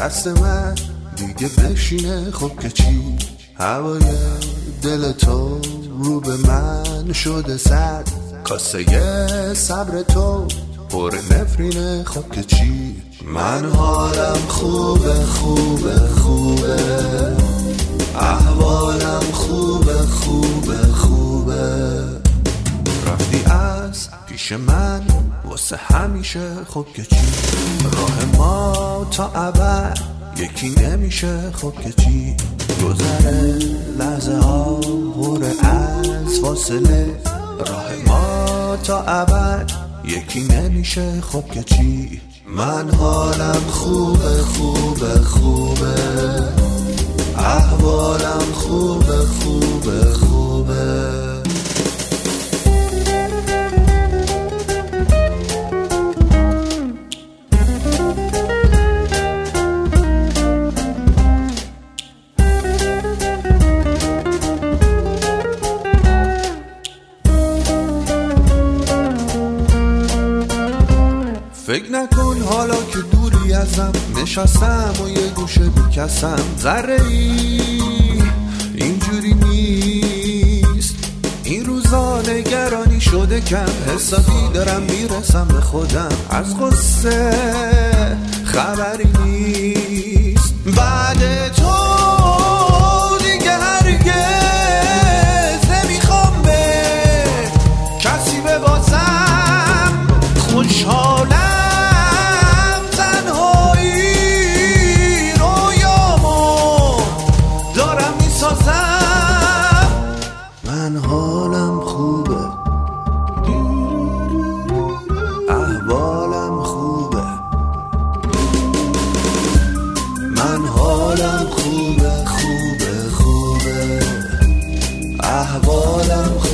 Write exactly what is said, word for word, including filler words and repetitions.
دست من دیگه بشینه خب که چی؟ هوای دل تو رو به من شده سر، کاسه صبر تو پر نفرینه خب که چی؟ من حالم خوبه خوبه خوبه، احوالم خوبه خوبه خوبه. رفتی از پیش من واسه همیشه خب که چی؟ راه ما تا ابد یکی نمیشه خب که چی؟ گذره لحظه ها پر از فاصله، راه ما تا ابد یکی نمیشه خب که چی؟ من حالم خوبه خوبه خوبه، احوالم خوبه خوبه خوبه. فکر نکن حالا که دوری ازم، نشستم و یه گوشه بیکسم، ذره ای اینجوری نیست این روزا، نگرانی شده کم، حسابی دارم میرسم به خودم، از قصه خبری نیست بعد تو دیگه هرگز نمیخوام به کسی ببازم، خوشحالم من حالم خوبه، احوالم خوبه، من حالم خوبه خوبه خوبه، احوالم خوبه.